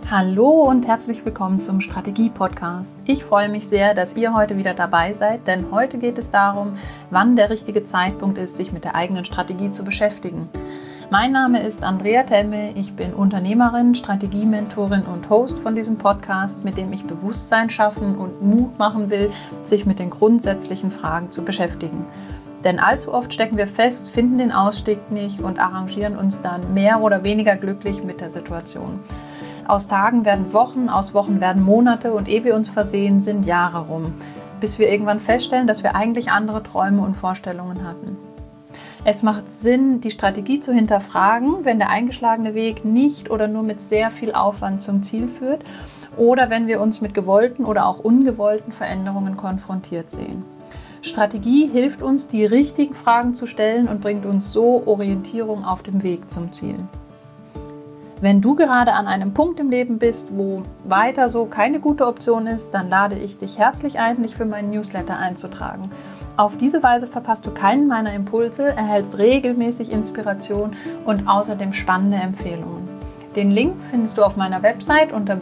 Hallo und herzlich willkommen zum Strategie-Podcast. Ich freue mich sehr, dass ihr heute wieder dabei seid, denn heute geht es darum, wann der richtige Zeitpunkt ist, sich mit der eigenen Strategie zu beschäftigen. Mein Name ist Andrea Temme, ich bin Unternehmerin, Strategie-Mentorin und Host von diesem Podcast, mit dem ich Bewusstsein schaffen und Mut machen will, sich mit den grundsätzlichen Fragen zu beschäftigen. Denn allzu oft stecken wir fest, finden den Ausstieg nicht und arrangieren uns dann mehr oder weniger glücklich mit der Situation. Aus Tagen werden Wochen, aus Wochen werden Monate und ehe wir uns versehen, sind Jahre rum, bis wir irgendwann feststellen, dass wir eigentlich andere Träume und Vorstellungen hatten. Es macht Sinn, die Strategie zu hinterfragen, wenn der eingeschlagene Weg nicht oder nur mit sehr viel Aufwand zum Ziel führt oder wenn wir uns mit gewollten oder auch ungewollten Veränderungen konfrontiert sehen. Strategie hilft uns, die richtigen Fragen zu stellen und bringt uns so Orientierung auf dem Weg zum Ziel. Wenn du gerade an einem Punkt im Leben bist, wo weiter so keine gute Option ist, dann lade ich dich herzlich ein, dich für meinen Newsletter einzutragen. Auf diese Weise verpasst du keinen meiner Impulse, erhältst regelmäßig Inspiration und außerdem spannende Empfehlungen. Den Link findest du auf meiner Website unter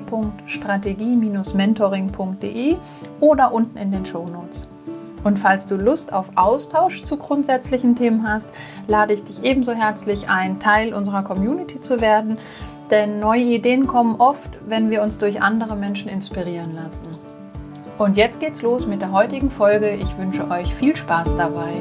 www.strategie-mentoring.de oder unten in den Shownotes. Und falls du Lust auf Austausch zu grundsätzlichen Themen hast, lade ich dich ebenso herzlich ein, Teil unserer Community zu werden, denn neue Ideen kommen oft, wenn wir uns durch andere Menschen inspirieren lassen. Und jetzt geht's los mit der heutigen Folge. Ich wünsche euch viel Spaß dabei.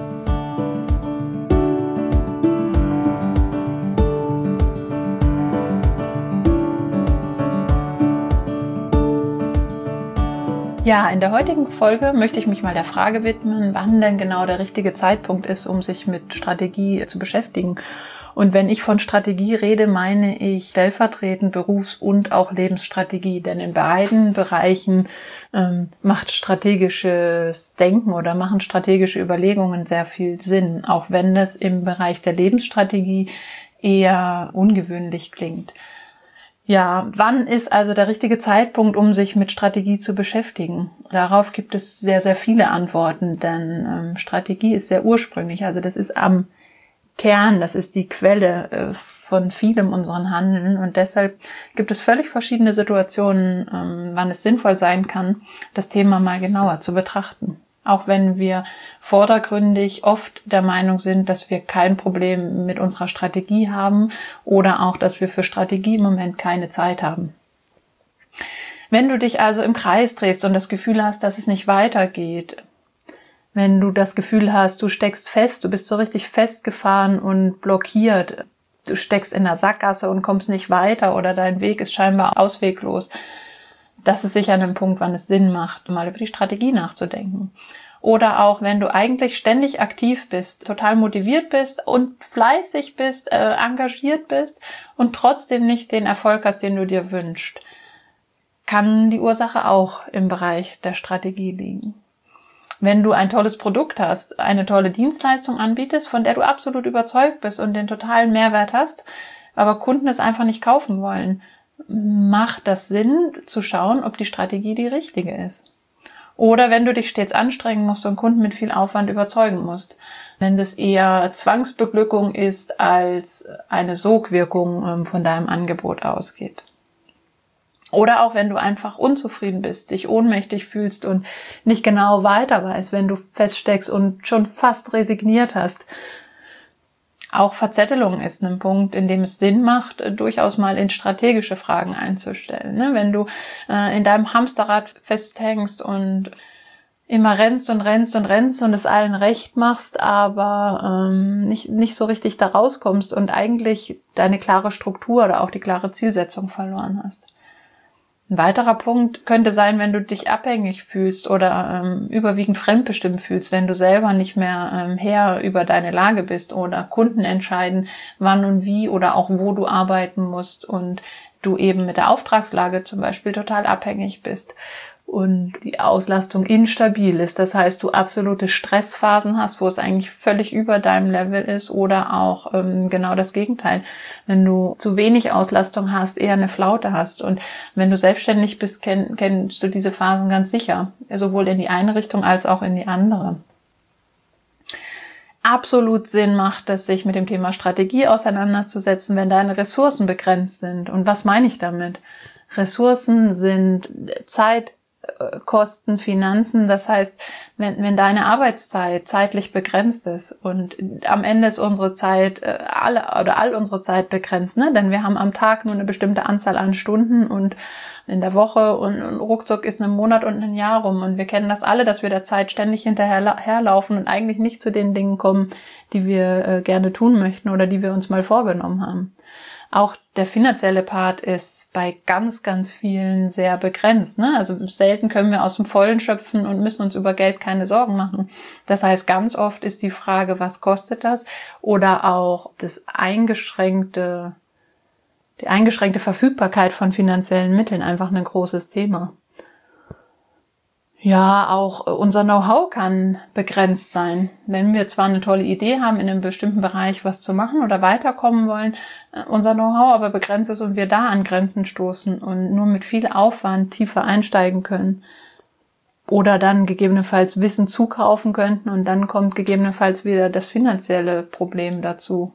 Ja, in der heutigen Folge möchte ich mich mal der Frage widmen, wann denn genau der richtige Zeitpunkt ist, um sich mit Strategie zu beschäftigen. Und wenn ich von Strategie rede, meine ich stellvertretend Berufs- und auch Lebensstrategie. Denn in beiden Bereichen macht strategisches Denken oder machen strategische Überlegungen sehr viel Sinn, auch wenn das im Bereich der Lebensstrategie eher ungewöhnlich klingt. Ja, wann ist also der richtige Zeitpunkt, um sich mit Strategie zu beschäftigen? Darauf gibt es sehr, sehr viele Antworten, denn Strategie ist sehr ursprünglich. Also das ist am Kern, das ist die Quelle von vielem unseren Handeln und deshalb gibt es völlig verschiedene Situationen, wann es sinnvoll sein kann, das Thema mal genauer zu betrachten. Auch wenn wir vordergründig oft der Meinung sind, dass wir kein Problem mit unserer Strategie haben oder auch, dass wir für Strategie im Moment keine Zeit haben. Wenn du dich also im Kreis drehst und das Gefühl hast, dass es nicht weitergeht, wenn du das Gefühl hast, du steckst fest, du bist so richtig festgefahren und blockiert, du steckst in der Sackgasse und kommst nicht weiter oder dein Weg ist scheinbar ausweglos, das ist sicher ein Punkt, wann es Sinn macht, mal über die Strategie nachzudenken. Oder auch, wenn du eigentlich ständig aktiv bist, total motiviert bist und fleißig bist, engagiert bist und trotzdem nicht den Erfolg hast, den du dir wünschst, kann die Ursache auch im Bereich der Strategie liegen. Wenn du ein tolles Produkt hast, eine tolle Dienstleistung anbietest, von der du absolut überzeugt bist und den totalen Mehrwert hast, aber Kunden es einfach nicht kaufen wollen, macht das Sinn, zu schauen, ob die Strategie die richtige ist. Oder wenn du dich stets anstrengen musst und Kunden mit viel Aufwand überzeugen musst. Wenn das eher Zwangsbeglückung ist, als eine Sogwirkung von deinem Angebot ausgeht. Oder auch wenn du einfach unzufrieden bist, dich ohnmächtig fühlst und nicht genau weiter weißt, wenn du feststeckst und schon fast resigniert hast. Auch Verzettelung ist ein Punkt, in dem es Sinn macht, durchaus mal in strategische Fragen einzustellen. Wenn du in deinem Hamsterrad festhängst und immer rennst und es allen recht machst, aber nicht so richtig da rauskommst und eigentlich deine klare Struktur oder auch die klare Zielsetzung verloren hast. Ein weiterer Punkt könnte sein, wenn du dich abhängig fühlst oder überwiegend fremdbestimmt fühlst, wenn du selber nicht mehr Herr über deine Lage bist oder Kunden entscheiden, wann und wie oder auch wo du arbeiten musst und du eben mit der Auftragslage zum Beispiel total abhängig bist und die Auslastung instabil ist. Das heißt, du absolute Stressphasen hast, wo es eigentlich völlig über deinem Level ist oder auch genau das Gegenteil. Wenn du zu wenig Auslastung hast, eher eine Flaute hast. Und wenn du selbstständig bist, kennst du diese Phasen ganz sicher. Sowohl in die eine Richtung als auch in die andere. absolut Sinn macht es, sich mit dem Thema Strategie auseinanderzusetzen, wenn deine Ressourcen begrenzt sind. Und was meine ich damit? Ressourcen sind Zeit, Kosten, Finanzen. Das heißt, wenn deine Arbeitszeit zeitlich begrenzt ist und am Ende ist unsere Zeit, all unsere Zeit begrenzt, ne? Denn wir haben am Tag nur eine bestimmte Anzahl an Stunden und in der Woche und ruckzuck ist ein Monat und ein Jahr rum. Und wir kennen das alle, dass wir der Zeit ständig hinterherlaufen und eigentlich nicht zu den Dingen kommen, die wir gerne tun möchten oder die wir uns mal vorgenommen haben. Auch der finanzielle Part ist bei ganz, ganz vielen sehr begrenzt, ne? Also selten können wir aus dem Vollen schöpfen und müssen uns über Geld keine Sorgen machen. Das heißt, ganz oft ist die Frage, was kostet das? Oder auch die eingeschränkte Verfügbarkeit von finanziellen Mitteln einfach ein großes Thema. Ja, auch unser Know-how kann begrenzt sein. Wenn wir zwar eine tolle Idee haben, in einem bestimmten Bereich was zu machen oder weiterkommen wollen, unser Know-how aber begrenzt ist und wir da an Grenzen stoßen und nur mit viel Aufwand tiefer einsteigen können. Oder dann gegebenenfalls Wissen zukaufen könnten und dann kommt gegebenenfalls wieder das finanzielle Problem dazu.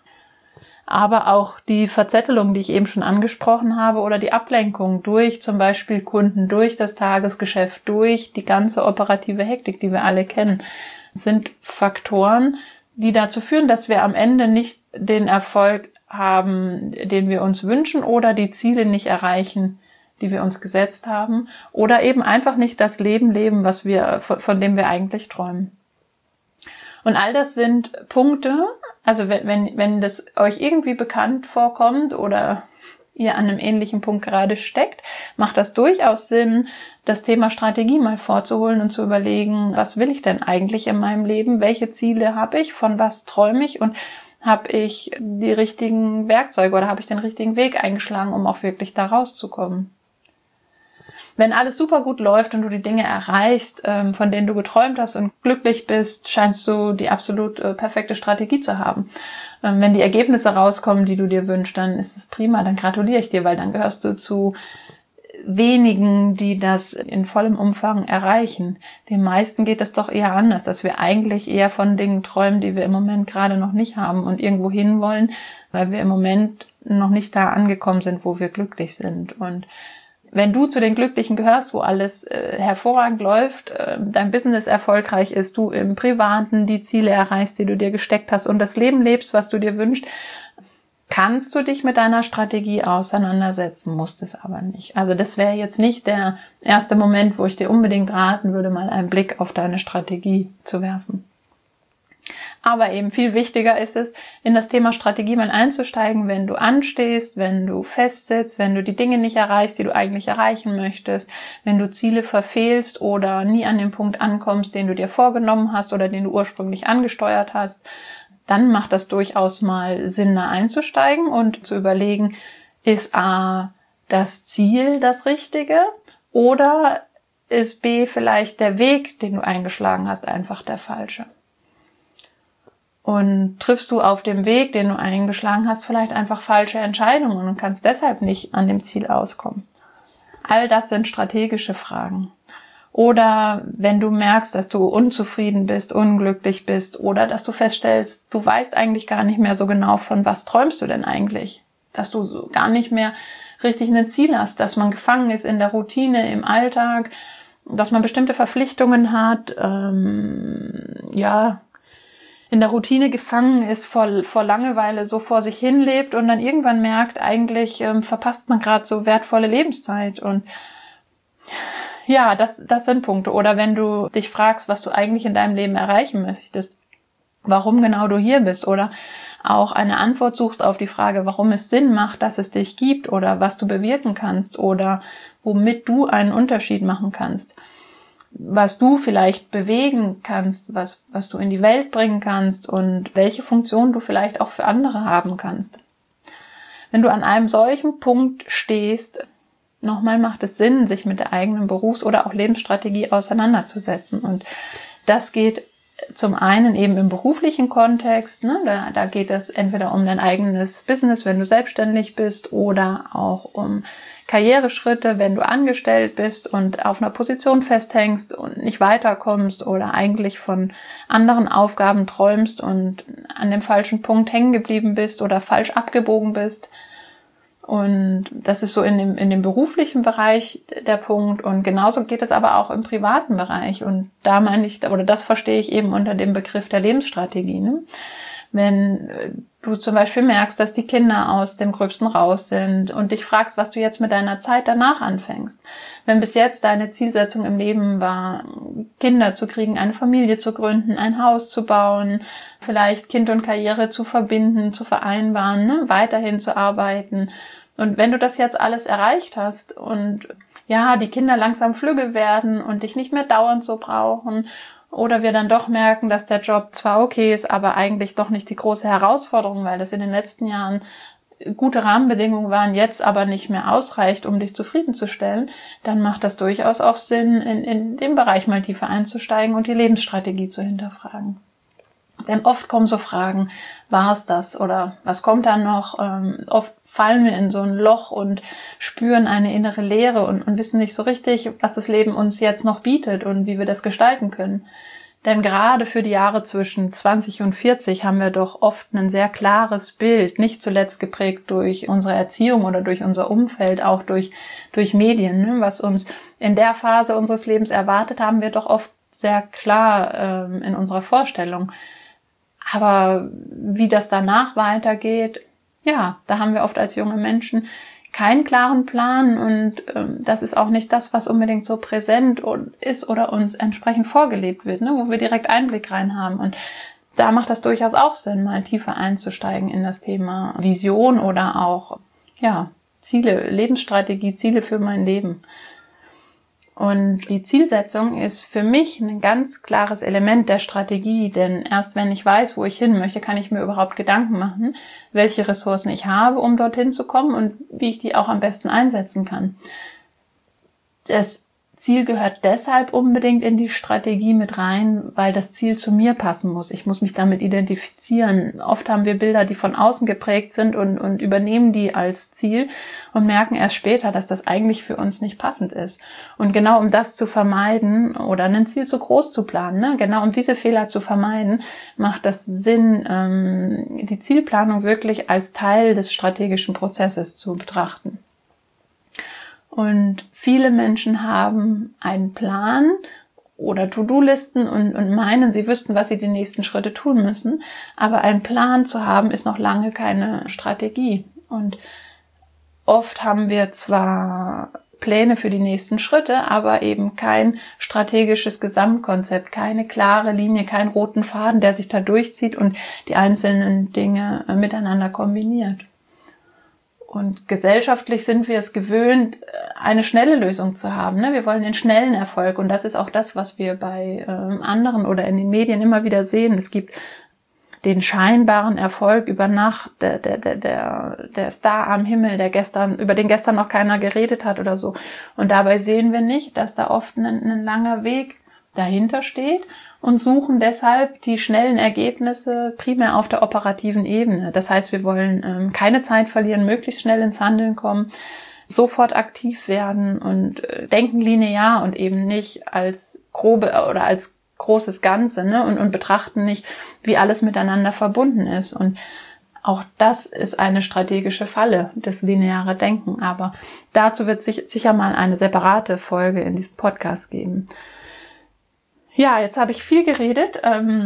Aber auch die Verzettelung, die ich eben schon angesprochen habe, oder die Ablenkung durch zum Beispiel Kunden, durch das Tagesgeschäft, durch die ganze operative Hektik, die wir alle kennen, sind Faktoren, die dazu führen, dass wir am Ende nicht den Erfolg haben, den wir uns wünschen oder die Ziele nicht erreichen, die wir uns gesetzt haben oder eben einfach nicht das Leben leben, von dem wir eigentlich träumen. Und all das sind Punkte, also wenn das euch irgendwie bekannt vorkommt oder ihr an einem ähnlichen Punkt gerade steckt, macht das durchaus Sinn, das Thema Strategie mal vorzuholen und zu überlegen, was will ich denn eigentlich in meinem Leben? Welche Ziele habe ich? Von was träume ich? Und habe ich die richtigen Werkzeuge oder habe ich den richtigen Weg eingeschlagen, um auch wirklich da rauszukommen? Wenn alles super gut läuft und du die Dinge erreichst, von denen du geträumt hast und glücklich bist, scheinst du die absolut perfekte Strategie zu haben. Wenn die Ergebnisse rauskommen, die du dir wünschst, dann ist es prima, dann gratuliere ich dir, weil dann gehörst du zu wenigen, die das in vollem Umfang erreichen. Den meisten geht es doch eher anders, dass wir eigentlich eher von Dingen träumen, die wir im Moment gerade noch nicht haben und irgendwo hinwollen, weil wir im Moment noch nicht da angekommen sind, wo wir glücklich sind. Und wenn du zu den Glücklichen gehörst, wo alles hervorragend läuft, dein Business erfolgreich ist, du im Privaten die Ziele erreichst, die du dir gesteckt hast und das Leben lebst, was du dir wünschst, kannst du dich mit deiner Strategie auseinandersetzen, musst es aber nicht. Also das wäre jetzt nicht der erste Moment, wo ich dir unbedingt raten würde, mal einen Blick auf deine Strategie zu werfen. Aber eben viel wichtiger ist es, in das Thema Strategie mal einzusteigen, wenn du anstehst, wenn du festsitzt, wenn du die Dinge nicht erreichst, die du eigentlich erreichen möchtest, wenn du Ziele verfehlst oder nie an den Punkt ankommst, den du dir vorgenommen hast oder den du ursprünglich angesteuert hast, dann macht das durchaus mal Sinn, da einzusteigen und zu überlegen, ist A, das Ziel das Richtige oder ist B, vielleicht der Weg, den du eingeschlagen hast, einfach der falsche? Und triffst du auf dem Weg, den du eingeschlagen hast, vielleicht einfach falsche Entscheidungen und kannst deshalb nicht an dem Ziel auskommen? All das sind strategische Fragen. Oder wenn du merkst, dass du unzufrieden bist, unglücklich bist oder dass du feststellst, du weißt eigentlich gar nicht mehr so genau, von was träumst du denn eigentlich? Dass du so gar nicht mehr richtig ein Ziel hast, dass man gefangen ist in der Routine, im Alltag, dass man bestimmte Verpflichtungen hat, in der Routine gefangen ist, vor Langeweile so vor sich hin lebt und dann irgendwann merkt, eigentlich verpasst man gerade so wertvolle Lebenszeit. Und ja, das sind Punkte. Oder wenn du dich fragst, was du eigentlich in deinem Leben erreichen möchtest, warum genau du hier bist oder auch eine Antwort suchst auf die Frage, warum es Sinn macht, dass es dich gibt oder was du bewirken kannst oder womit du einen Unterschied machen kannst. Was du vielleicht bewegen kannst, was du in die Welt bringen kannst und welche Funktion du vielleicht auch für andere haben kannst. Wenn du an einem solchen Punkt stehst, nochmal macht es Sinn, sich mit der eigenen Berufs- oder auch Lebensstrategie auseinanderzusetzen. Und das geht zum einen eben im beruflichen Kontext, ne? Da geht es entweder um dein eigenes Business, wenn du selbstständig bist, oder auch um Karriereschritte, wenn du angestellt bist und auf einer Position festhängst und nicht weiterkommst oder eigentlich von anderen Aufgaben träumst und an dem falschen Punkt hängen geblieben bist oder falsch abgebogen bist. Und das ist so in dem beruflichen Bereich der Punkt. Und genauso geht es aber auch im privaten Bereich. Und da meine ich, oder das verstehe ich eben unter dem Begriff der Lebensstrategie, ne? Wenn du zum Beispiel merkst, dass die Kinder aus dem Gröbsten raus sind und dich fragst, was du jetzt mit deiner Zeit danach anfängst. Wenn bis jetzt deine Zielsetzung im Leben war, Kinder zu kriegen, eine Familie zu gründen, ein Haus zu bauen, vielleicht Kind und Karriere zu verbinden, zu vereinbaren, ne? Weiterhin zu arbeiten. Und wenn du das jetzt alles erreicht hast und ja, die Kinder langsam flügge werden und dich nicht mehr dauernd so brauchen, oder wir dann doch merken, dass der Job zwar okay ist, aber eigentlich doch nicht die große Herausforderung, weil das in den letzten Jahren gute Rahmenbedingungen waren, jetzt aber nicht mehr ausreicht, um dich zufriedenzustellen, dann macht das durchaus auch Sinn, in dem Bereich mal tiefer einzusteigen und die Lebensstrategie zu hinterfragen. Denn oft kommen so Fragen, war es das oder was kommt dann noch? Oft fallen wir in so ein Loch und spüren eine innere Leere und wissen nicht so richtig, was das Leben uns jetzt noch bietet und wie wir das gestalten können. Denn gerade für die Jahre zwischen 20 und 40 haben wir doch oft ein sehr klares Bild, nicht zuletzt geprägt durch unsere Erziehung oder durch unser Umfeld, auch durch Medien, ne? Was uns in der Phase unseres Lebens erwartet, haben wir doch oft sehr klar in unserer Vorstellung. Aber wie das danach weitergeht, ja, da haben wir oft als junge Menschen keinen klaren Plan und das ist auch nicht das, was unbedingt so präsent ist oder uns entsprechend vorgelebt wird, ne, wo wir direkt Einblick rein haben. Und da macht das durchaus auch Sinn, mal tiefer einzusteigen in das Thema Vision oder auch ja Ziele, Lebensstrategie, Ziele für mein Leben. Und die Zielsetzung ist für mich ein ganz klares Element der Strategie, denn erst wenn ich weiß, wo ich hin möchte, kann ich mir überhaupt Gedanken machen, welche Ressourcen ich habe, um dorthin zu kommen und wie ich die auch am besten einsetzen kann. Das Ziel gehört deshalb unbedingt in die Strategie mit rein, weil das Ziel zu mir passen muss. Ich muss mich damit identifizieren. Oft haben wir Bilder, die von außen geprägt sind und übernehmen die als Ziel und merken erst später, dass das eigentlich für uns nicht passend ist. Und genau um das zu vermeiden oder ein Ziel zu groß zu planen, ne? Genau um diese Fehler zu vermeiden, macht das Sinn, die Zielplanung wirklich als Teil des strategischen Prozesses zu betrachten. Und viele Menschen haben einen Plan oder To-Do-Listen und meinen, sie wüssten, was sie die nächsten Schritte tun müssen. Aber einen Plan zu haben, ist noch lange keine Strategie. Und oft haben wir zwar Pläne für die nächsten Schritte, aber eben kein strategisches Gesamtkonzept, keine klare Linie, keinen roten Faden, der sich da durchzieht und die einzelnen Dinge miteinander kombiniert. Und gesellschaftlich sind wir es gewöhnt, eine schnelle Lösung zu haben. Ne? Wir wollen den schnellen Erfolg. Und das ist auch das, was wir bei anderen oder in den Medien immer wieder sehen. Es gibt den scheinbaren Erfolg über Nacht, der Star am Himmel, über den gestern noch keiner geredet hat oder so. Und dabei sehen wir nicht, dass da oft ein langer Weg dahinter steht und suchen deshalb die schnellen Ergebnisse primär auf der operativen Ebene. Das heißt, wir wollen keine Zeit verlieren, möglichst schnell ins Handeln kommen, sofort aktiv werden und denken linear und eben nicht als grobe oder als großes Ganze, ne? und betrachten nicht, wie alles miteinander verbunden ist. Und auch das ist eine strategische Falle, das lineare Denken. Aber dazu wird sich sicher mal eine separate Folge in diesem Podcast geben. Ja, jetzt habe ich viel geredet.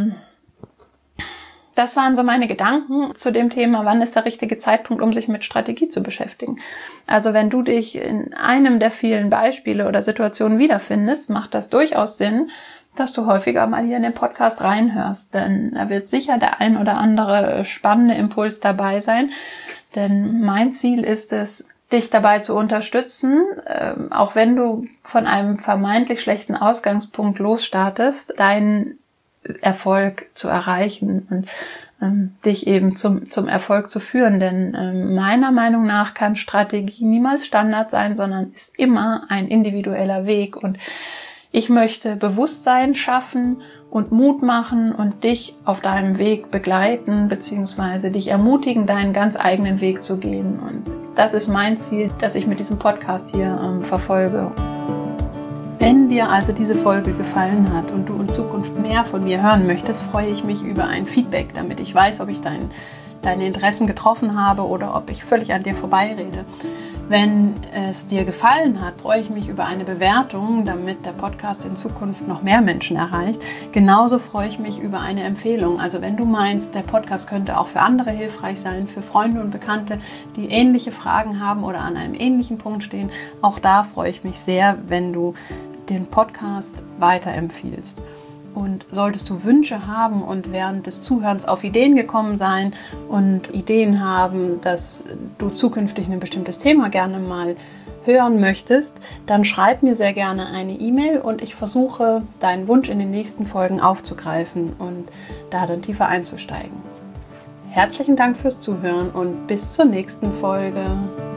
Das waren so meine Gedanken zu dem Thema, wann ist der richtige Zeitpunkt, um sich mit Strategie zu beschäftigen. Also wenn du dich in einem der vielen Beispiele oder Situationen wiederfindest, macht das durchaus Sinn, dass du häufiger mal hier in den Podcast reinhörst. Denn da wird sicher der ein oder andere spannende Impuls dabei sein. Denn mein Ziel ist es, dich dabei zu unterstützen, auch wenn du von einem vermeintlich schlechten Ausgangspunkt losstartest, deinen Erfolg zu erreichen und dich eben zum Erfolg zu führen. Denn meiner Meinung nach kann Strategie niemals Standard sein, sondern ist immer ein individueller Weg. Und ich möchte Bewusstsein schaffen und Mut machen und dich auf deinem Weg begleiten, beziehungsweise dich ermutigen, deinen ganz eigenen Weg zu gehen. Und Das ist mein Ziel, das ich mit diesem Podcast hier verfolge. Wenn dir also diese Folge gefallen hat und du in Zukunft mehr von mir hören möchtest, freue ich mich über ein Feedback, damit ich weiß, ob ich deine Interessen getroffen habe oder ob ich völlig an dir vorbeirede. Wenn es dir gefallen hat, freue ich mich über eine Bewertung, damit der Podcast in Zukunft noch mehr Menschen erreicht. Genauso freue ich mich über eine Empfehlung. Also wenn du meinst, der Podcast könnte auch für andere hilfreich sein, für Freunde und Bekannte, die ähnliche Fragen haben oder an einem ähnlichen Punkt stehen, auch da freue ich mich sehr, wenn du den Podcast weiterempfiehlst. Und solltest du Wünsche haben und während des Zuhörens auf Ideen gekommen sein und Ideen haben, dass du zukünftig ein bestimmtes Thema gerne mal hören möchtest, dann schreib mir sehr gerne eine E-Mail und ich versuche, deinen Wunsch in den nächsten Folgen aufzugreifen und da dann tiefer einzusteigen. Herzlichen Dank fürs Zuhören und bis zur nächsten Folge.